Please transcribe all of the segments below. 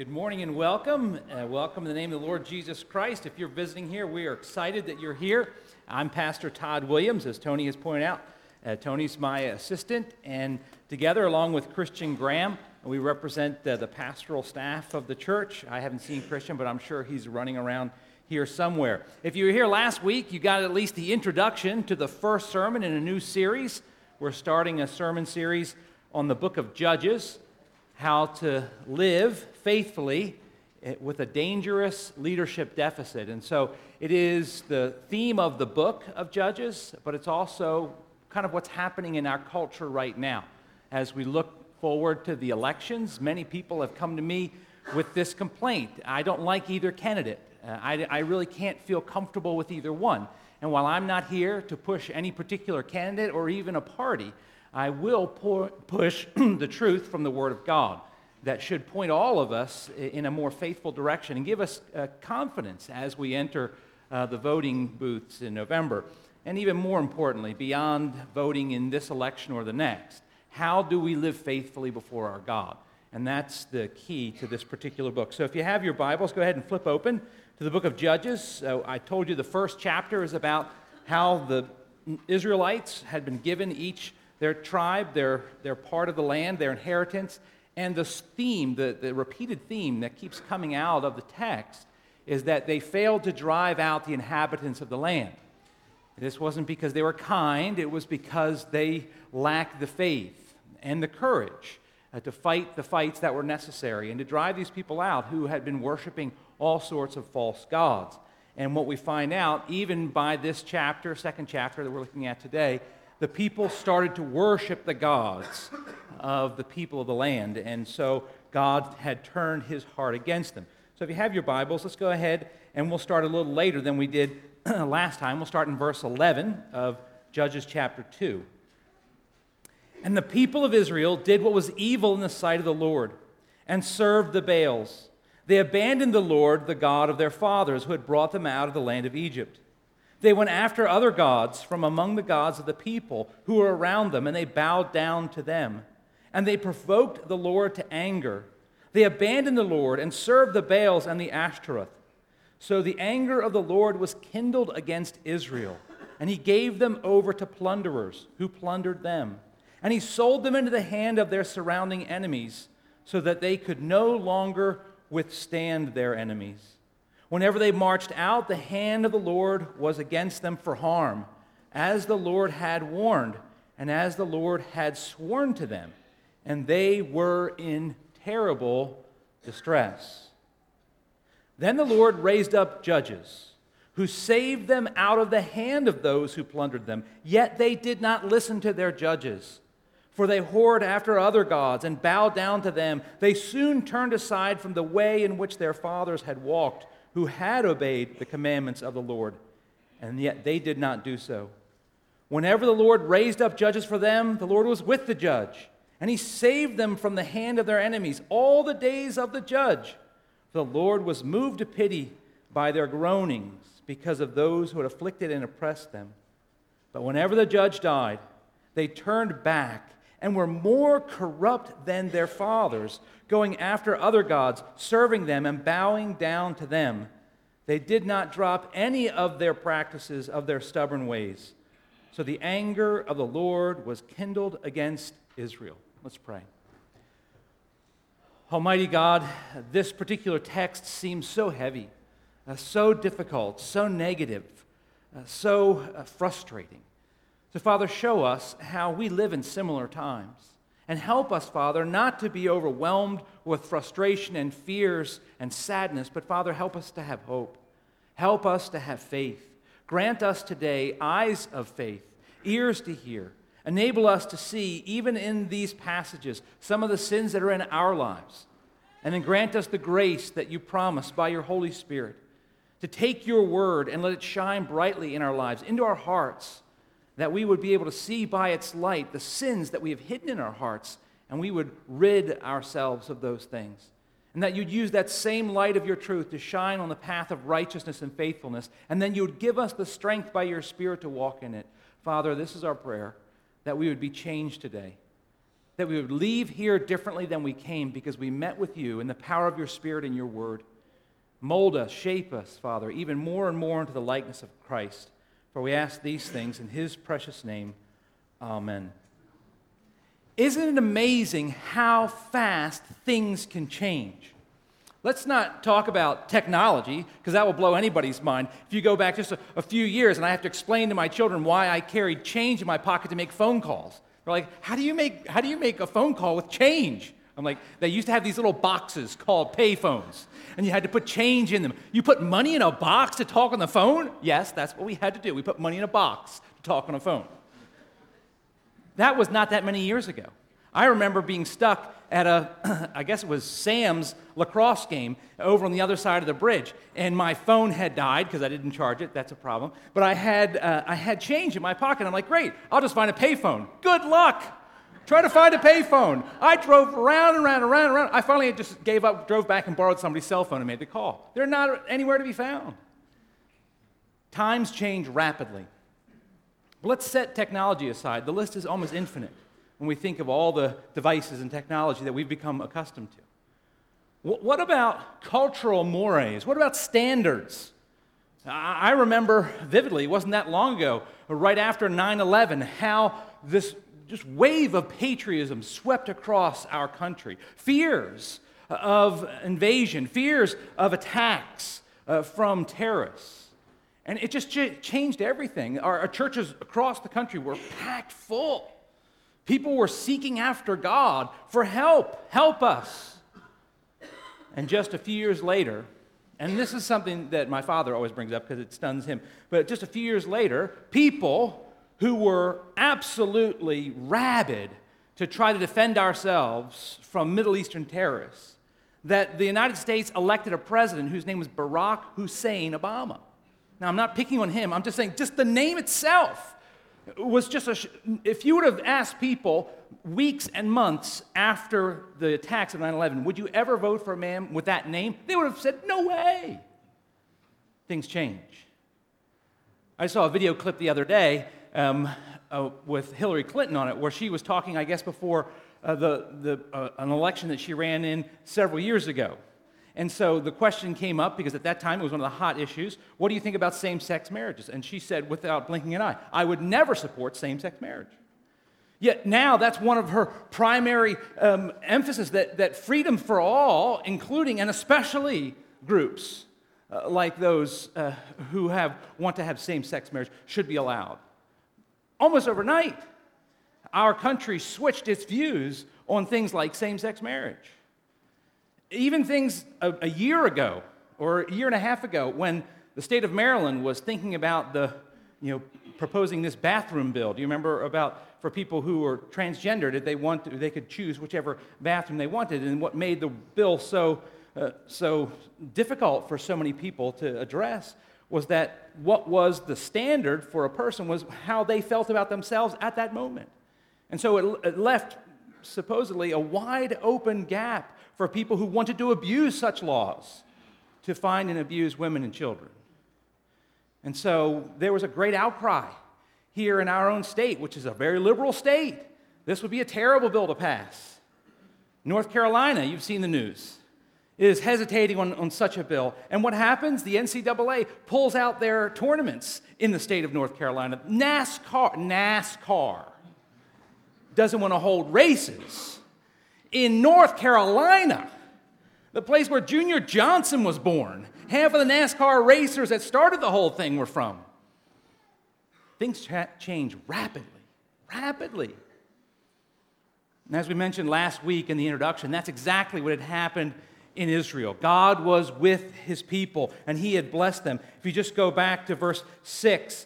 Good morning and welcome. Welcome in the name of the Lord Jesus Christ. If you're visiting here, we are excited that you're here. I'm Pastor Todd Williams, as Tony has pointed out. Tony's my assistant, and together, along with Christian Graham, we represent the pastoral staff of the church. I haven't seen Christian, but I'm sure he's running around here somewhere. If you were here last week, you got at least the introduction to the first sermon in a new series. We're starting a sermon series on the book of Judges, how to live faithfully with a dangerous leadership deficit. And so it is the theme of the book of Judges, but it's also kind of what's happening in our culture right now. As we look forward to the elections, many people have come to me with this complaint. I don't like either candidate. I really can't feel comfortable with either one. And while I'm not here to push any particular candidate or even a party, I will push the truth from the Word of God that should point all of us in a more faithful direction and give us confidence as we enter the voting booths in November. And even more importantly, beyond voting in this election or the next, how do we live faithfully before our God? And that's the key to this particular book. So if you have your Bibles, go ahead and flip open to the book of Judges. So I told you the first chapter is about how the Israelites had been given each their tribe, their part of the land, their inheritance, and this theme, the repeated theme that keeps coming out of the text is that they failed to drive out the inhabitants of the land. This wasn't because they were kind, it was because they lacked the faith and the courage to fight the fights that were necessary and to drive these people out who had been worshiping all sorts of false gods. And what we find out, even by this chapter, second chapter that we're looking at today, the people started to worship the gods of the people of the land, and so God had turned his heart against them. So if you have your Bibles, let's go ahead and we'll start a little later than we did last time. We'll start in verse 11 of Judges chapter 2. And the people of Israel did what was evil in the sight of the Lord and served the Baals. They abandoned the Lord, the God of their fathers, who had brought them out of the land of Egypt. They went after other gods from among the gods of the people who were around them, and they bowed down to them. And they provoked the Lord to anger. They abandoned the Lord and served the Baals and the Ashtoreth. So the anger of the Lord was kindled against Israel, and he gave them over to plunderers who plundered them. And he sold them into the hand of their surrounding enemies, so that they could no longer withstand their enemies. Whenever they marched out, the hand of the Lord was against them for harm, as the Lord had warned, and as the Lord had sworn to them, and they were in terrible distress. Then the Lord raised up judges, who saved them out of the hand of those who plundered them, yet they did not listen to their judges. For they whored after other gods and bowed down to them. They soon turned aside from the way in which their fathers had walked, who had obeyed the commandments of the Lord, and yet they did not do so. Whenever the Lord raised up judges for them, the Lord was with the judge, and he saved them from the hand of their enemies all the days of the judge. The Lord was moved to pity by their groanings because of those who had afflicted and oppressed them. But whenever the judge died, they turned back and were more corrupt than their fathers, going after other gods, serving them and bowing down to them. They did not drop any of their practices of their stubborn ways. So the anger of the Lord was kindled against Israel. Let's pray. Almighty God, this particular text seems so heavy, so difficult, so negative, so frustrating. So, Father, show us how we live in similar times. And help us, Father, not to be overwhelmed with frustration and fears and sadness, but, Father, help us to have hope. Help us to have faith. Grant us today eyes of faith, ears to hear. Enable us to see, even in these passages, some of the sins that are in our lives. And then grant us the grace that you promise by your Holy Spirit to take your word and let it shine brightly in our lives, into our hearts, that we would be able to see by its light the sins that we have hidden in our hearts, and we would rid ourselves of those things. And that you'd use that same light of your truth to shine on the path of righteousness and faithfulness, and then you would give us the strength by your Spirit to walk in it. Father, this is our prayer, that we would be changed today, that we would leave here differently than we came because we met with you in the power of your Spirit and your word. Mold us, shape us, Father, even more and more into the likeness of Christ. For we ask these things in his precious name. Amen. Isn't it amazing how fast things can change? Let's not talk about technology, because that will blow anybody's mind. If you go back just a few years and I have to explain to my children why I carried change in my pocket to make phone calls. They're like, how do you make a phone call with change? I'm like, they used to have these little boxes called pay phones, and you had to put change in them. You put money in a box to talk on the phone? Yes, that's what we had to do. We put money in a box to talk on a phone. That was not that many years ago. I remember being stuck at I guess it was Sam's lacrosse game over on the other side of the bridge, and my phone had died because I didn't charge it. That's a problem. But I had change in my pocket. I'm like, great, I'll just find a payphone. Good luck. Try to find a payphone. I drove around and around and around and around. I finally just gave up, drove back and borrowed somebody's cell phone and made the call. They're not anywhere to be found. Times change rapidly. But let's set technology aside. The list is almost infinite when we think of all the devices and technology that we've become accustomed to. What about cultural mores? What about standards? I remember vividly, it wasn't that long ago, right after 9/11, how this just wave of patriotism swept across our country. Fears of invasion, fears of attacks from terrorists. And it just changed everything. Our churches across the country were packed full. People were seeking after God for help. Help us. And just a few years later, and this is something that my father always brings up because it stuns him, but just a few years later, people who were absolutely rabid to try to defend ourselves from Middle Eastern terrorists, that the United States elected a president whose name was Barack Hussein Obama. Now, I'm not picking on him. I'm just saying just the name itself was just if you would have asked people weeks and months after the attacks of 9/11, would you ever vote for a man with that name? They would have said, no way. Things change. I saw a video clip the other day with Hillary Clinton on it, where she was talking, I guess, before an election that she ran in several years ago. And so the question came up, because at that time it was one of the hot issues, what do you think about same-sex marriages? And she said, without blinking an eye, I would never support same-sex marriage. Yet now that's one of her primary emphasis, that freedom for all, including and especially groups like those who want to have same-sex marriage, should be allowed. Almost overnight, our country switched its views on things like same-sex marriage. Even things a year ago or a year and a half ago, when the state of Maryland was thinking about proposing this bathroom bill. Do you remember for people who were transgender, they could choose whichever bathroom they wanted, and what made the bill so difficult for so many people to address was that what was the standard for a person was how they felt about themselves at that moment. And so it left supposedly a wide open gap for people who wanted to abuse such laws to find and abuse women and children. And so there was a great outcry here in our own state, which is a very liberal state. This would be a terrible bill to pass. North Carolina, you've seen the news, is hesitating on such a bill. And what happens? The NCAA pulls out their tournaments in the state of North Carolina. NASCAR doesn't want to hold races in North Carolina, the place where Junior Johnson was born. Half of the NASCAR racers that started the whole thing were from. Things change rapidly. And as we mentioned last week in the introduction, that's exactly what had happened in Israel. God was with his people, and he had blessed them. If you just go back to verse 6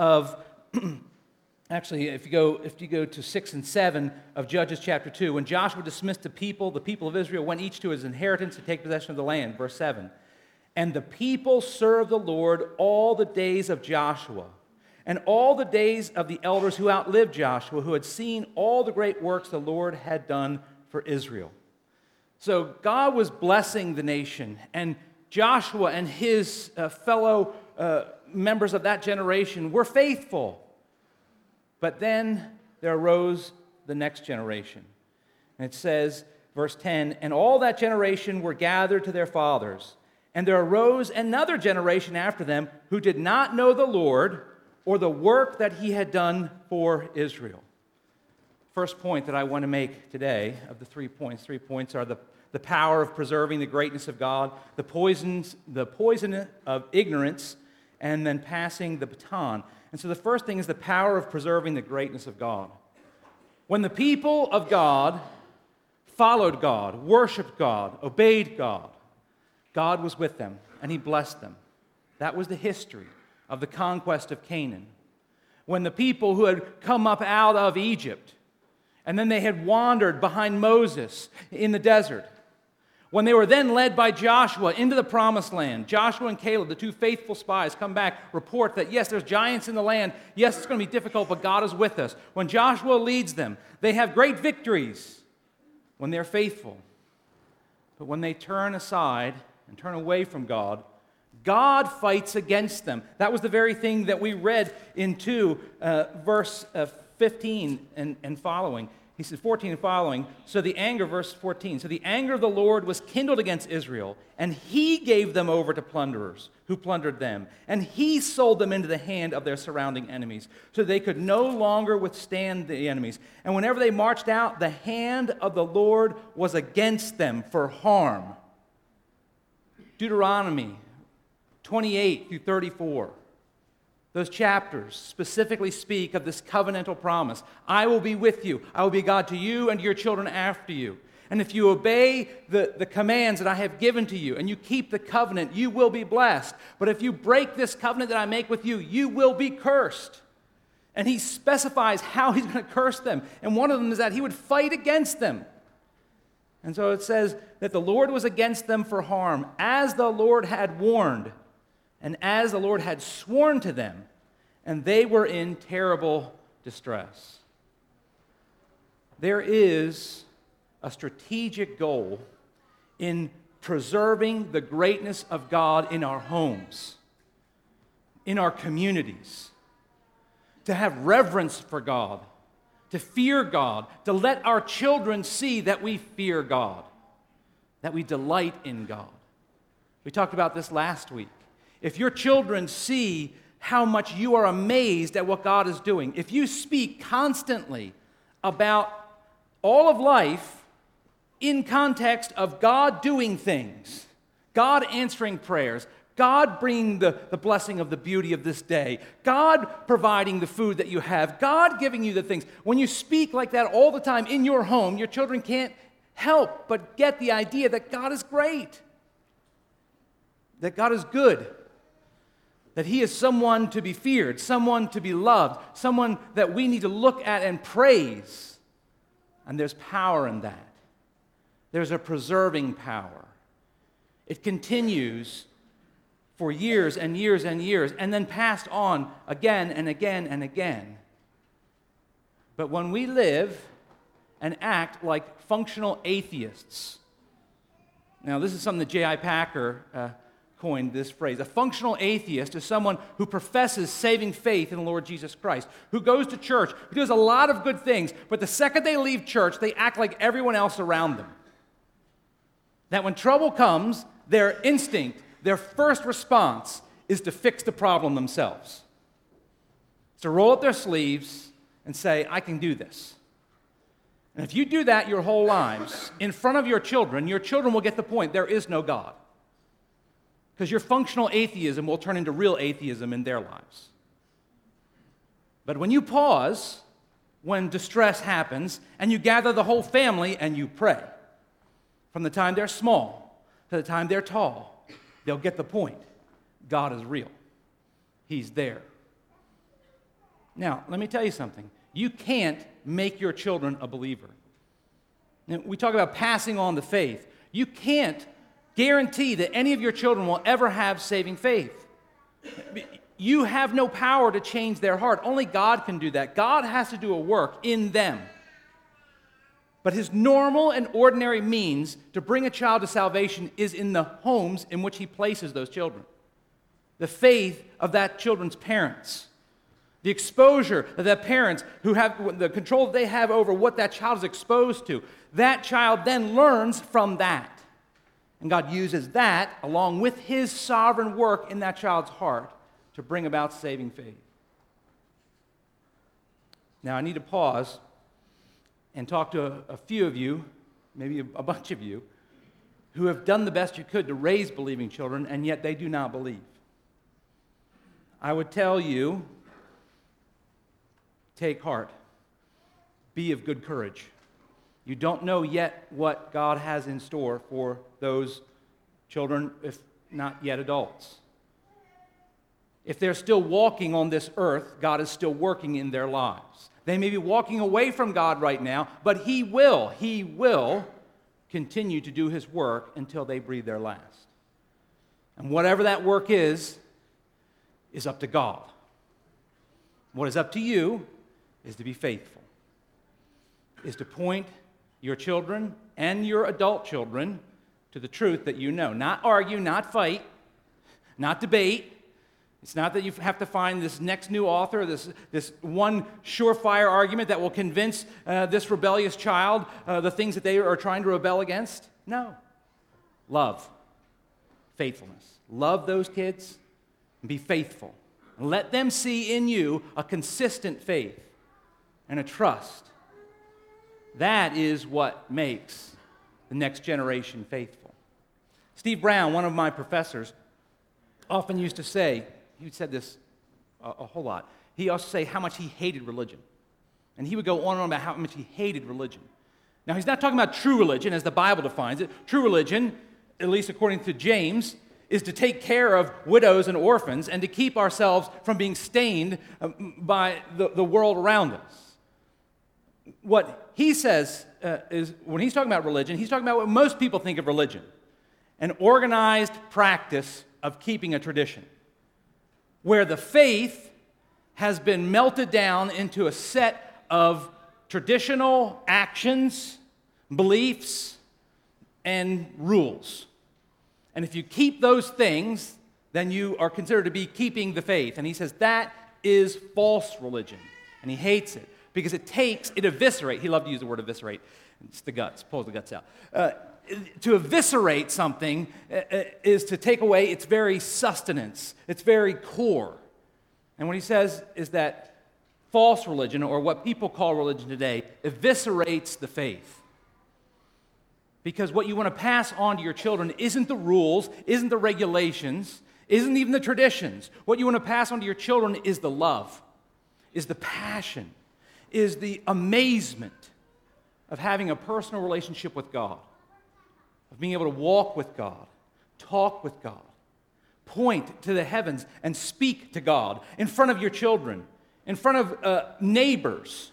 Actually, if you go to 6 and 7 of Judges chapter 2, when Joshua dismissed the people of Israel went each to his inheritance to take possession of the land. Verse 7, and the people served the Lord all the days of Joshua, and all the days of the elders who outlived Joshua, who had seen all the great works the Lord had done for Israel. So God was blessing the nation, and Joshua and his fellow members of that generation were faithful. But then there arose the next generation. And it says, verse 10, "And all that generation were gathered to their fathers. And there arose another generation after them who did not know the Lord or the work that he had done for Israel." First point that I want to make today of the 3 points. 3 points are the power of preserving the greatness of God, the poison of ignorance, and then passing the baton. And so the first thing is the power of preserving the greatness of God. When the people of God followed God, worshiped God, obeyed God, God was with them, and he blessed them. That was the history of the conquest of Canaan. When the people who had come up out of Egypt, and then they had wandered behind Moses in the desert, when they were then led by Joshua into the promised land, Joshua and Caleb, the two faithful spies, come back, report that, yes, there's giants in the land. Yes, it's going to be difficult, but God is with us. When Joshua leads them, they have great victories when they're faithful. But when they turn aside and turn away from God, God fights against them. That was the very thing that we read into verse 15 and following. He said 14 and following, verse 14, "So the anger of the Lord was kindled against Israel, and he gave them over to plunderers who plundered them, and he sold them into the hand of their surrounding enemies, so they could no longer withstand the enemies. And whenever they marched out, the hand of the Lord was against them for harm." Deuteronomy 28 through 34. Those chapters specifically speak of this covenantal promise. "I will be with you. I will be God to you and to your children after you. And if you obey the commands that I have given to you and you keep the covenant, you will be blessed. But if you break this covenant that I make with you, you will be cursed." And he specifies how he's going to curse them. And one of them is that he would fight against them. And so it says that the Lord was against them for harm, as the Lord had warned, and as the Lord had sworn to them, and they were in terrible distress. There is a strategic goal in preserving the greatness of God in our homes, in our communities, to have reverence for God, to fear God, to let our children see that we fear God, that we delight in God. We talked about this last week. If your children see how much you are amazed at what God is doing, if you speak constantly about all of life in context of God doing things, God answering prayers, God bringing the blessing of the beauty of this day, God providing the food that you have, God giving you the things. When you speak like that all the time in your home, your children can't help but get the idea that God is great, that God is good, that he is someone to be feared, someone to be loved, someone that we need to look at and praise. And there's power in that. There's a preserving power. It continues for years and years and years, and then passed on again and again and again. But when we live and act like functional atheists, now this is something that J.I. Packer coined this phrase. A functional atheist is someone who professes saving faith in the Lord Jesus Christ, who goes to church, who does a lot of good things, but the second they leave church, they act like everyone else around them. That when trouble comes, their instinct, their first response is to fix the problem themselves. It's to roll up their sleeves and say, "I can do this." And if you do that your whole lives, in front of your children will get the point, there is no God. Because your functional atheism will turn into real atheism in their lives. But when you pause, when distress happens, and you gather the whole family and you pray, from the time they're small to the time they're tall, they'll get the point. God is real. He's there. Now, let me tell you something. You can't make your children a believer. Now, we talk about passing on the faith. You can't guarantee that any of your children will ever have saving faith. You have no power to change their heart. Only God can do that. God has to do a work in them. But his normal and ordinary means to bring a child to salvation is in the homes in which he places those children. The faith of that children's parents. the exposure that parents who have the control that they have over what that child is exposed to, that child then learns from that. And God uses that along with his sovereign work in that child's heart to bring about saving faith. Now, I need to pause and talk to a few of you, maybe a bunch of you, who have done the best you could to raise believing children, and yet they do not believe. I would tell you, take heart. Be of good courage. You don't know yet what God has in store for those children, if not yet adults. If they're still walking on this earth, God is still working in their lives. They may be walking away from God right now, but He will continue to do His work until they breathe their last. And whatever that work is up to God. What is up to you is to be faithful, is to point your children and your adult children to the truth that you know. Not argue, not fight, not debate. It's not that you have to find this next new author, this one surefire argument that will convince this rebellious child the things that they are trying to rebel against. No. Love. Faithfulness. Love those kids and be faithful. And let them see in you a consistent faith and a trust. That is what makes the next generation faithful. Steve Brown, one of my professors, often used to say, he said this a whole lot. He also say how much he hated religion. And he would go on and on about how much he hated religion. Now, he's not talking about true religion as the Bible defines it. True religion, at least according to James, is to take care of widows and orphans and to keep ourselves from being stained by the world around us. What he says is, when he's talking about religion, he's talking about what most people think of religion, an organized practice of keeping a tradition, where the faith has been melted down into a set of traditional actions, beliefs, and rules. And if you keep those things, then you are considered to be keeping the faith. And he says that is false religion. And he hates it because it eviscerates. He loved to use the word eviscerate. It's the guts, pulls the guts out. To eviscerate something is to take away its very sustenance, its very core. And what he says is that false religion, or what people call religion today, eviscerates the faith. Because what you want to pass on to your children isn't the rules, isn't the regulations, isn't even the traditions. What you want to pass on to your children is the love, is the passion, is the amazement of having a personal relationship with God, of being able to walk with God, talk with God, point to the heavens and speak to God in front of your children, in front of neighbors.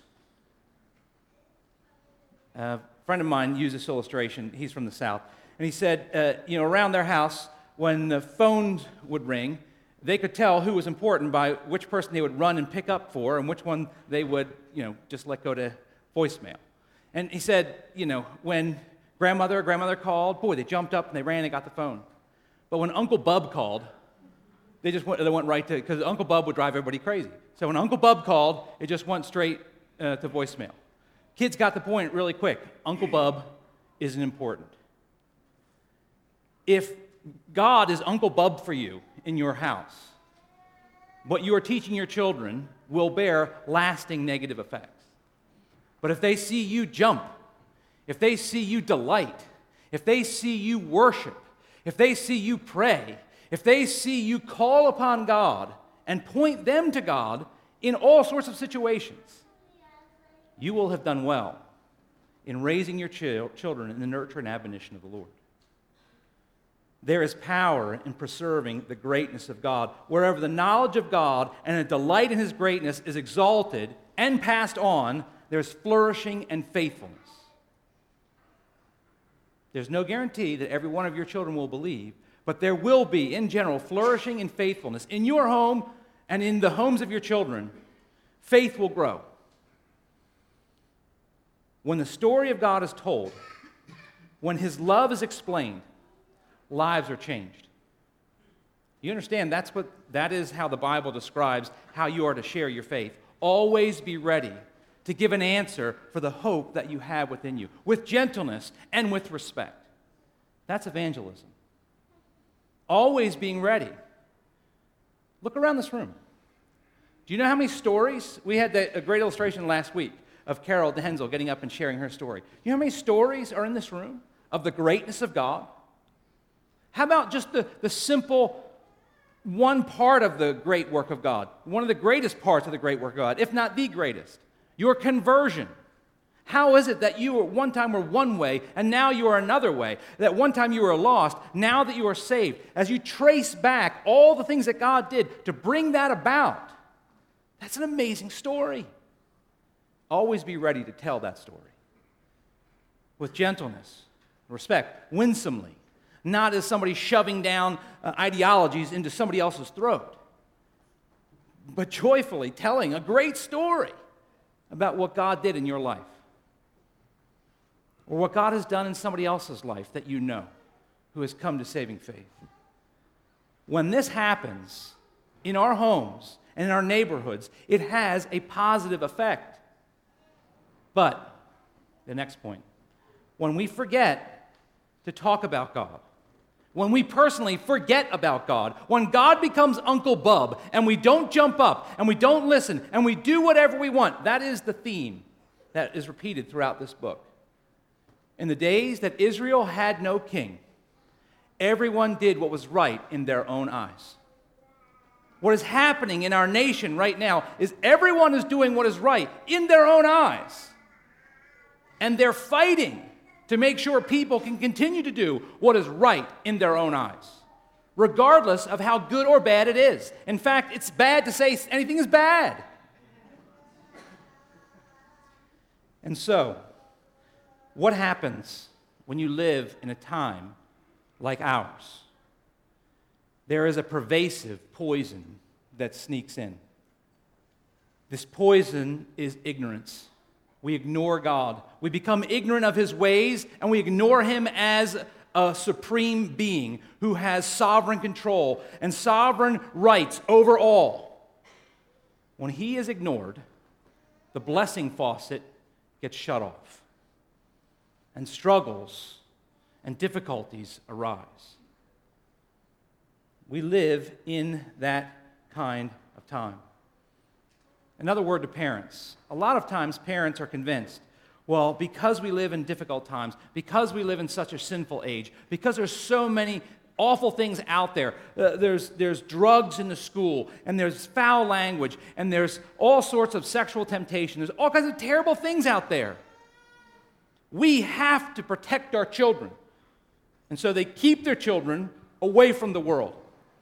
A friend of mine used this illustration. He's from the South. And he said, around their house, when the phones would ring, they could tell who was important by which person they would run and pick up for and which one they would, just let go to voicemail. And he said, when grandmother called, boy, they jumped up and they ran and got the phone. But when Uncle Bub called, they went right to, because Uncle Bub would drive everybody crazy. So when Uncle Bub called, it just went straight to voicemail. Kids got the point really quick. Uncle Bub isn't important. If God is Uncle Bub for you in your house, what you are teaching your children will bear lasting negative effects. But if they see you jump, if they see you delight, if they see you worship, if they see you pray, if they see you call upon God and point them to God in all sorts of situations, you will have done well in raising your children in the nurture and admonition of the Lord. There is power in preserving the greatness of God. Wherever the knowledge of God and a delight in His greatness is exalted and passed on, there's flourishing and faithfulness. There's no guarantee that every one of your children will believe, but there will be, in general, flourishing and faithfulness. In your home and in the homes of your children, faith will grow. When the story of God is told, when His love is explained, lives are changed. You understand that is how the Bible describes how you are to share your faith. Always be ready to give an answer for the hope that you have within you, with gentleness and with respect. That's evangelism. Always being ready. Look around this room. Do you know how many stories? We had a great illustration last week of Carol Dehensel getting up and sharing her story. You know how many stories are in this room of the greatness of God? How about just the simple one part of the great work of God, one of the greatest parts of the great work of God, if not the greatest, your conversion. How is it that you at one time were one way and now you are another way? That one time you were lost, now that you are saved. As you trace back all the things that God did to bring that about, that's an amazing story. Always be ready to tell that story with gentleness, respect, winsomely. Not as somebody shoving down ideologies into somebody else's throat, but joyfully telling a great story about what God did in your life, or what God has done in somebody else's life that you know, who has come to saving faith. When this happens in our homes and in our neighborhoods, it has a positive effect. But, the next point, when we forget to talk about God, when we personally forget about God, when God becomes Uncle Bub and we don't jump up and we don't listen and we do whatever we want, that is the theme that is repeated throughout this book. In the days that Israel had no king, everyone did what was right in their own eyes. What is happening in our nation right now is everyone is doing what is right in their own eyes. And they're fighting to make sure people can continue to do what is right in their own eyes, regardless of how good or bad it is. In fact, it's bad to say anything is bad. And so, what happens when you live in a time like ours? There is a pervasive poison that sneaks in. This poison is ignorance. We ignore God. We become ignorant of His ways, and we ignore Him as a supreme being who has sovereign control and sovereign rights over all. When He is ignored, the blessing faucet gets shut off, and struggles and difficulties arise. We live in that kind of time. Another word to parents. A lot of times parents are convinced, well, because we live in difficult times, because we live in such a sinful age, because there's so many awful things out there, there's drugs in the school, and there's foul language, and there's all sorts of sexual temptation, there's all kinds of terrible things out there. We have to protect our children. And so they keep their children away from the world.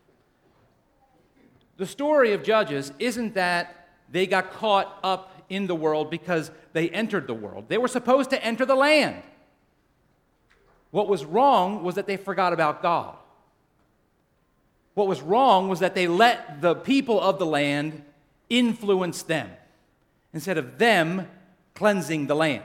The story of Judges isn't that they got caught up in the world because they entered the world. They were supposed to enter the land. What was wrong was that they forgot about God. What was wrong was that they let the people of the land influence them instead of them cleansing the land.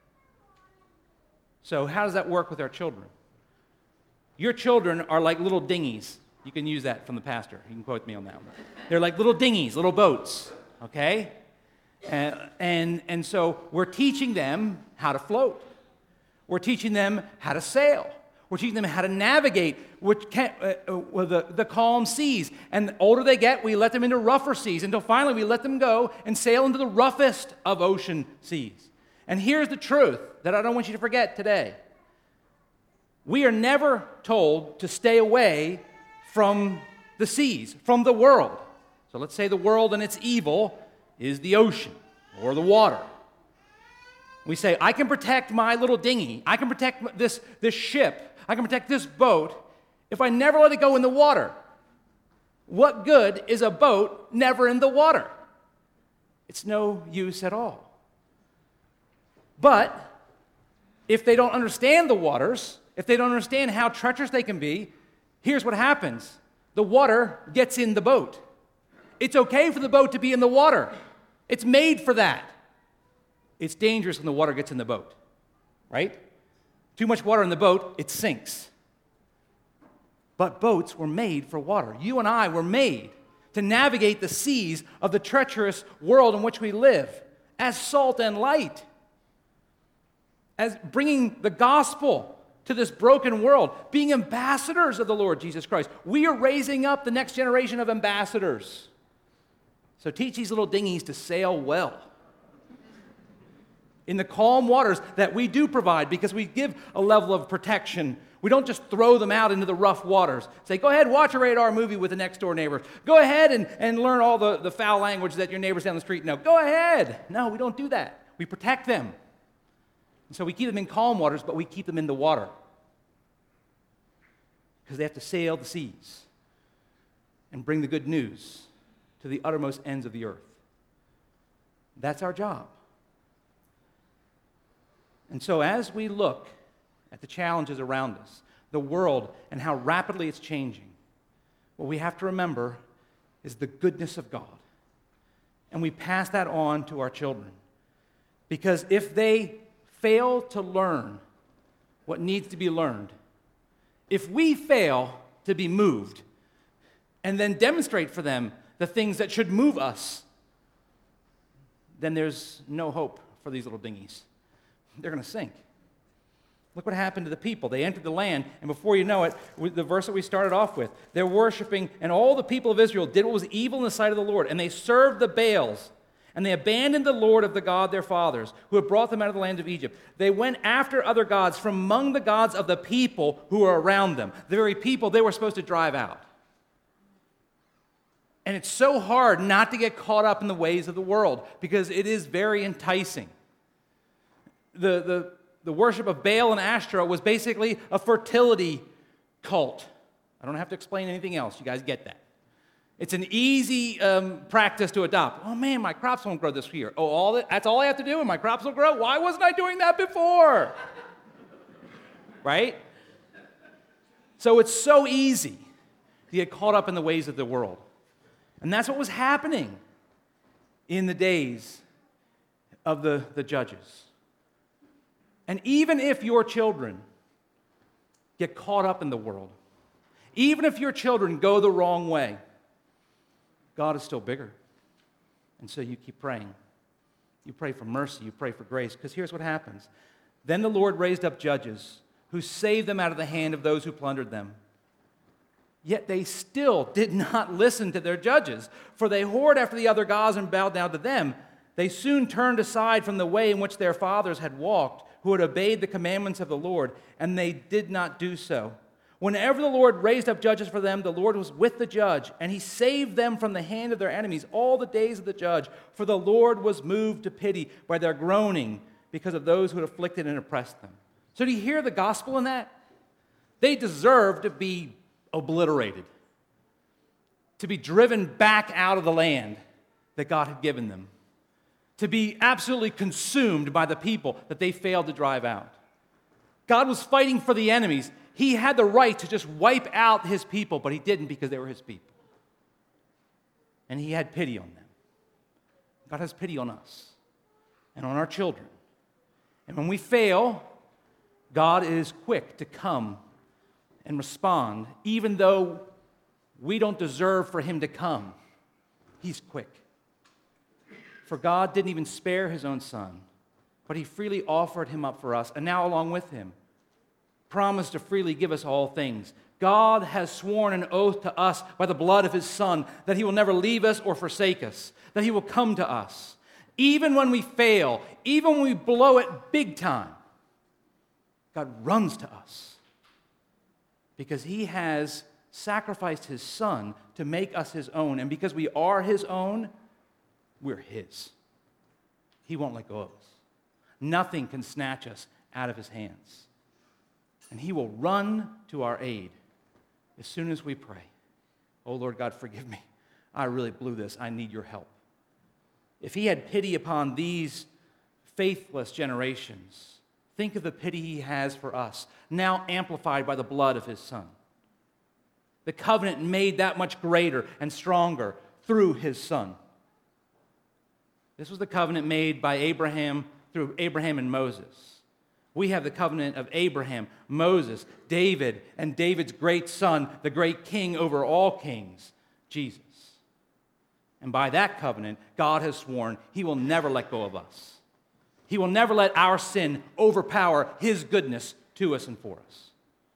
So how does that work with our children? Your children are like little dinghies. You can use that from the pastor. You can quote me on that one. They're like little dinghies, little boats. Okay? And so we're teaching them how to float. We're teaching them how to sail. We're teaching them how to navigate the calm seas. And the older they get, we let them into rougher seas until finally we let them go and sail into the roughest of ocean seas. And here's the truth that I don't want you to forget today. We are never told to stay away from the seas, from the world. So let's say the world and its evil is the ocean or the water. We say, I can protect my little dinghy. I can protect this ship. I can protect this boat if I never let it go in the water. What good is a boat never in the water? It's no use at all. But if they don't understand the waters, if they don't understand how treacherous they can be, here's what happens. The water gets in the boat. It's okay for the boat to be in the water. It's made for that. It's dangerous when the water gets in the boat, right? Too much water in the boat, it sinks. but boats were made for water. You and I were made to navigate the seas of the treacherous world in which we live as salt and light, as bringing the gospel to this broken world, being ambassadors of the Lord Jesus Christ. We are raising up the next generation of ambassadors. So teach these little dinghies to sail well in the calm waters that we do provide, because we give a level of protection. We don't just throw them out into the rough waters. Say, go ahead, watch a radar movie with the next door neighbors. Go ahead and learn all the foul language that your neighbors down the street know. Go ahead. No, we don't do that. We protect them. And so we keep them in calm waters, but we keep them in the water, because they have to sail the seas and bring the good news to the uttermost ends of the earth. That's our job. And so as we look at the challenges around us, the world, and how rapidly it's changing, what we have to remember is the goodness of God. And we pass that on to our children. Because if they fail to learn what needs to be learned, if we fail to be moved and then demonstrate for them the things that should move us, then there's no hope for these little dinghies. They're going to sink. Look what happened to the people. They entered the land, and before you know it, the verse that we started off with, they're worshiping, and all the people of Israel did what was evil in the sight of the Lord, and they served the Baals, and they abandoned the Lord of the God their fathers, who had brought them out of the land of Egypt. They went after other gods from among the gods of the people who were around them, the very people they were supposed to drive out. And it's so hard not to get caught up in the ways of the world, because it is very enticing. The worship of Baal and Ashtoreth was basically a fertility cult. I don't have to explain anything else. You guys get that. It's an easy practice to adopt. Oh man, my crops won't grow this year. Oh, that's all I have to do and my crops will grow? Why wasn't I doing that before? Right? So it's so easy to get caught up in the ways of the world. And that's what was happening in the days of the judges. And even if your children get caught up in the world, even if your children go the wrong way, God is still bigger. And so you keep praying. You pray for mercy. You pray for grace. Because here's what happens. Then the Lord raised up judges who saved them out of the hand of those who plundered them. Yet they still did not listen to their judges, for they whored after the other gods and bowed down to them. They soon turned aside from the way in which their fathers had walked, who had obeyed the commandments of the Lord, and they did not do so. Whenever the Lord raised up judges for them, the Lord was with the judge, and he saved them from the hand of their enemies all the days of the judge, for the Lord was moved to pity by their groaning because of those who had afflicted and oppressed them. So do you hear the gospel in that? They deserve to be obliterated, to be driven back out of the land that God had given them, to be absolutely consumed by the people that they failed to drive out. God was fighting for the enemies. He had the right to just wipe out his people, but he didn't, because they were his people. And he had pity on them. God has pity on us and on our children. And when we fail, God is quick to come and respond, even though we don't deserve for him to come. He's quick. For God didn't even spare his own son, but he freely offered him up for us, and now along with him, promised to freely give us all things. God has sworn an oath to us by the blood of his Son that he will never leave us or forsake us, that he will come to us. Even when we fail, even when we blow it big time, God runs to us because he has sacrificed his Son to make us his own. And because we are his own, we're his. He won't let go of us. Nothing can snatch us out of his hands. And he will run to our aid as soon as we pray. Oh, Lord God, forgive me. I really blew this. I need your help. If he had pity upon these faithless generations, think of the pity he has for us, now amplified by the blood of his Son. The covenant made that much greater and stronger through his Son. This was the covenant made by Abraham through Abraham and Moses. We have the covenant of Abraham, Moses, David, and David's great son, the great king over all kings, Jesus. And by that covenant, God has sworn he will never let go of us. He will never let our sin overpower his goodness to us and for us.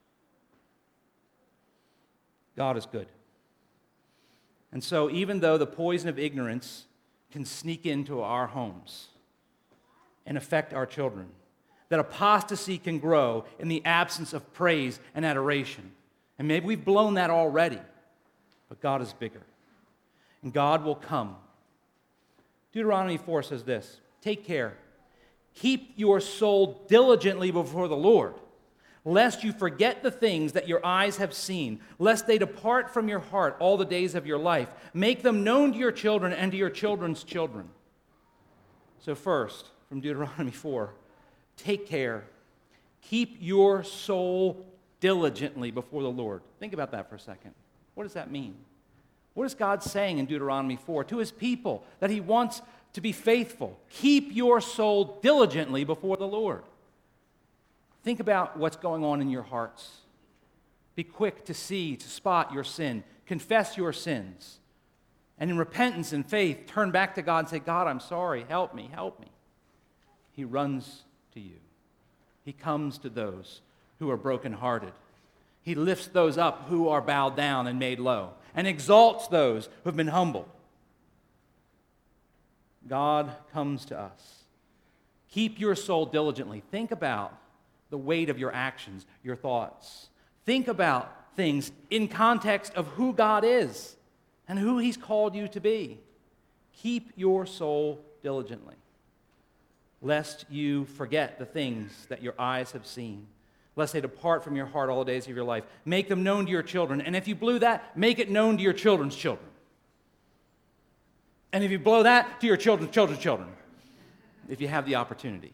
God is good. And so even though the poison of ignorance can sneak into our homes and affect our children, that apostasy can grow in the absence of praise and adoration. And maybe we've blown that already, but God is bigger. And God will come. Deuteronomy 4 says this, "Take care, keep your soul diligently before the Lord, lest you forget the things that your eyes have seen, lest they depart from your heart all the days of your life. Make them known to your children and to your children's children." So first, from Deuteronomy 4, take care. Keep your soul diligently before the Lord. Think about that for a second. What does that mean? What is God saying in Deuteronomy 4 to his people? That he wants to be faithful. Keep your soul diligently before the Lord. Think about what's going on in your hearts. Be quick to see, to spot your sin. Confess your sins. And in repentance and faith, turn back to God and say, "God, I'm sorry. Help me, help me." He runs to you. He comes to those who are brokenhearted. He lifts those up who are bowed down and made low, and exalts those who have been humbled. God comes to us. Keep your soul diligently. Think about the weight of your actions, your thoughts. Think about things in context of who God is and who he's called you to be. Keep your soul diligently, lest you forget the things that your eyes have seen, lest they depart from your heart all the days of your life. Make them known to your children, and if you blew that, make it known to your children's children. And if you blow that, to your children's children's children, if you have the opportunity.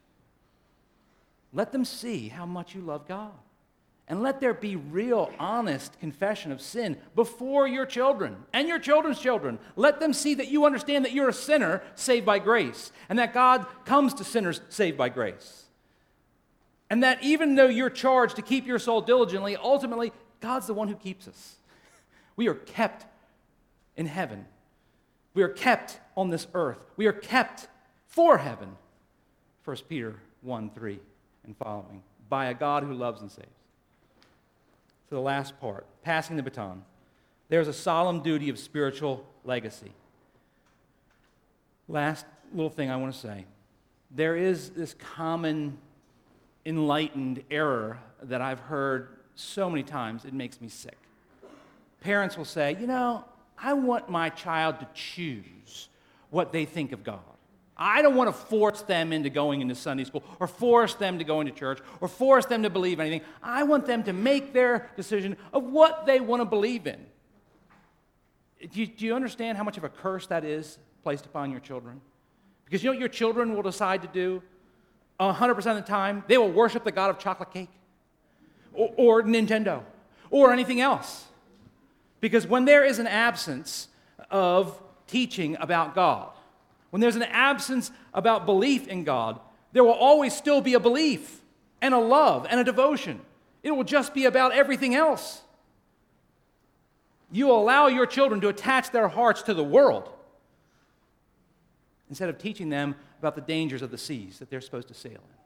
Let them see how much you love God. And let there be real, honest confession of sin before your children and your children's children. Let them see that you understand that you're a sinner saved by grace, and that God comes to sinners saved by grace. And that even though you're charged to keep your soul diligently, ultimately, God's the one who keeps us. We are kept in heaven. We are kept on this earth. We are kept for heaven. 1 Peter 1:3 and following. By a God who loves and saves. To the last part, passing the baton. There's a solemn duty of spiritual legacy. Last little thing I want to say. There is this common enlightened error that I've heard so many times, it makes me sick. Parents will say, I want my child to choose what they think of God. I don't want to force them into going into Sunday school or force them to go into church or force them to believe anything. I want them to make their decision of what they want to believe in. Do you understand how much of a curse that is placed upon your children? Because you know what your children will decide to do 100% of the time? They will worship the God of chocolate cake or Nintendo or anything else. Because when there is an absence of teaching about God, when there's an absence about belief in God, there will always still be a belief and a love and a devotion. It will just be about everything else. You allow your children to attach their hearts to the world instead of teaching them about the dangers of the seas that they're supposed to sail in.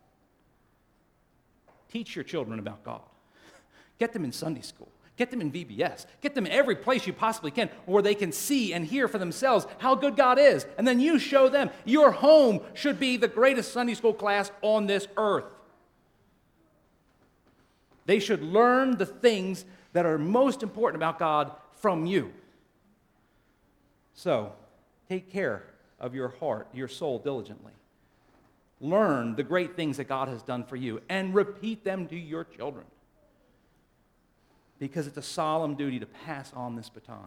Teach your children about God. Get them in Sunday school. Get them in VBS. Get them every place you possibly can where they can see and hear for themselves how good God is. And then you show them. Your home should be the greatest Sunday school class on this earth. They should learn the things that are most important about God from you. So, take care of your heart, your soul diligently. Learn the great things that God has done for you and repeat them to your children. Because it's a solemn duty to pass on this baton.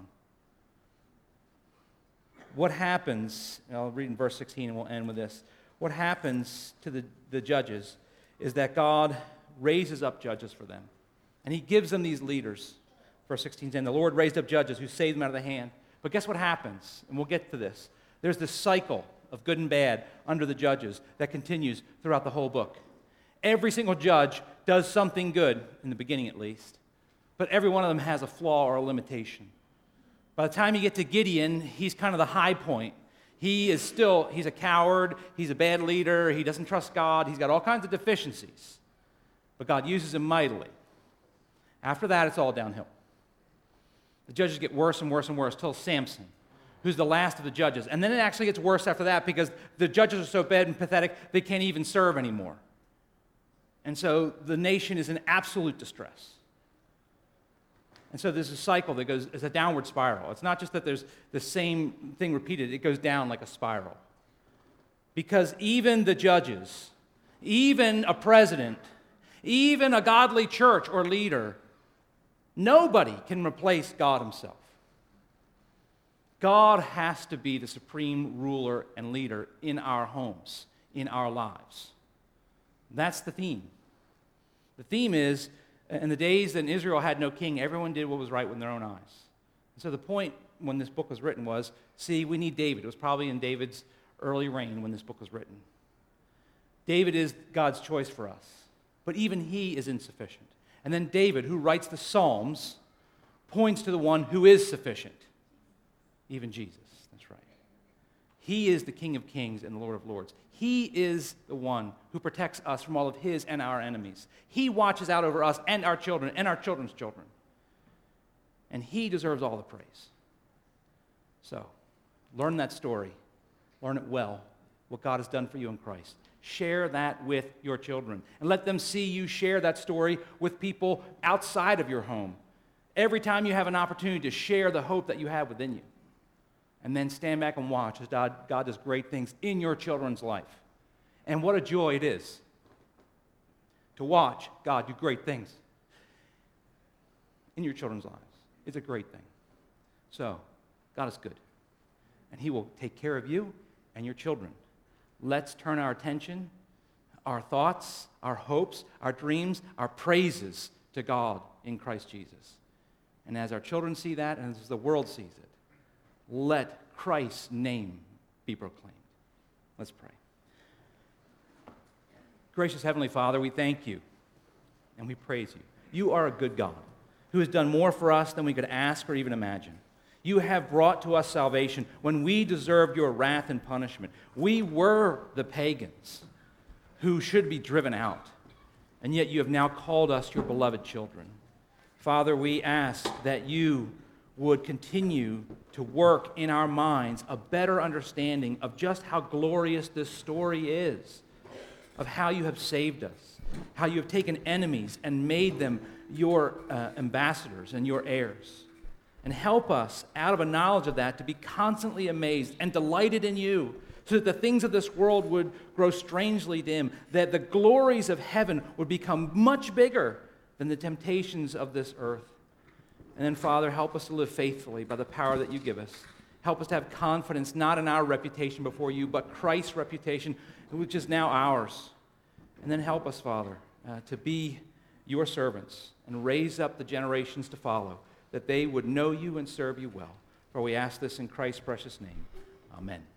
What happens, and I'll read in verse 16 and we'll end with this. What happens to the judges is that God raises up judges for them. And he gives them these leaders. Verse 16 says, the Lord raised up judges who saved them out of the hand. But guess what happens? And we'll get to this. There's this cycle of good and bad under the judges that continues throughout the whole book. Every single judge does something good, in the beginning at least, but every one of them has a flaw or a limitation. By the time you get to Gideon, he's kind of the high point. He's a coward, he's a bad leader, he doesn't trust God, he's got all kinds of deficiencies. But God uses him mightily. After that, it's all downhill. The judges get worse and worse and worse till Samson, who's the last of the judges. And then it actually gets worse after that because the judges are so bad and pathetic, they can't even serve anymore. And so the nation is in absolute distress. And so there's a cycle that goes, it's a downward spiral. It's not just that there's the same thing repeated, it goes down like a spiral. Because even the judges, even a president, even a godly church or leader, nobody can replace God himself. God has to be the supreme ruler and leader in our homes, in our lives. That's the theme. The theme is, in the days that Israel had no king, everyone did what was right in their own eyes. And so the point when this book was written was, see, we need David. It was probably in David's early reign when this book was written. David is God's choice for us, but even he is insufficient. And then David, who writes the Psalms, points to the one who is sufficient, even Jesus. That's right. He is the King of kings and the Lord of lords. He is the one who protects us from all of his and our enemies. He watches out over us and our children and our children's children. And he deserves all the praise. So, learn that story. Learn it well, what God has done for you in Christ. Share that with your children. And let them see you share that story with people outside of your home. Every time you have an opportunity to share the hope that you have within you. And then stand back and watch as God does great things in your children's life. And what a joy it is to watch God do great things in your children's lives. It's a great thing. So, God is good. And he will take care of you and your children. Let's turn our attention, our thoughts, our hopes, our dreams, our praises to God in Christ Jesus. And as our children see that, and as the world sees it, let Christ's name be proclaimed. Let's pray. Gracious Heavenly Father, we thank you and we praise you. You are a good God who has done more for us than we could ask or even imagine. You have brought to us salvation when we deserved your wrath and punishment. We were the pagans who should be driven out, and yet you have now called us your beloved children. Father, we ask that you would continue to work in our minds a better understanding of just how glorious this story is, of how you have saved us, how you have taken enemies and made them your ambassadors and your heirs. And help us, out of a knowledge of that, to be constantly amazed and delighted in you, so that the things of this world would grow strangely dim, that the glories of heaven would become much bigger than the temptations of this earth. And then, Father, help us to live faithfully by the power that you give us. Help us to have confidence not in our reputation before you, but Christ's reputation, which is now ours. And then help us, Father, to be your servants and raise up the generations to follow, that they would know you and serve you well. For we ask this in Christ's precious name. Amen.